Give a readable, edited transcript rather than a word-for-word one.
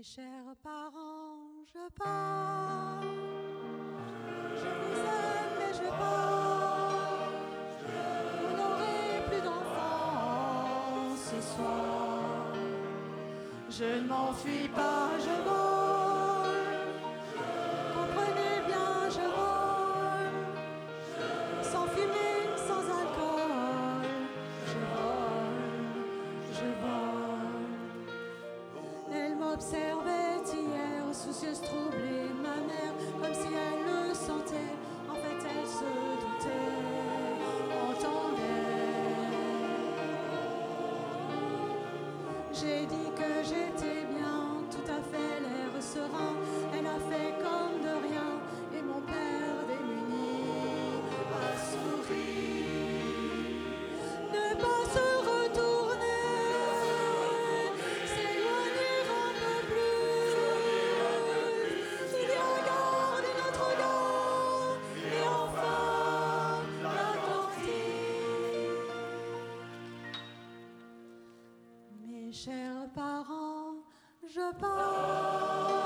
Mes chers parents, je pars. Je vous aime, mais je pars. Vous n'aurez plus d'enfants ce soir. Je ne m'enfuis pas, je vole. Comprenez bien, je vole. Sans fumée, sans alcool. Je vole. Elle m'observait hier, soucieuse, troublée, ma mère, comme si elle le sentait. En fait, elle se doutait, entendait. J'ai dit que j'étais bien, tout à fait l'air serein. Elle a fait comme de rien, et mon père démuni a souri. Ne pas se retourner, s'éloigner un peu plus. Il y a garde et Notre-Dame, et enfin l'Atlantique. Mes chers parents, je pars.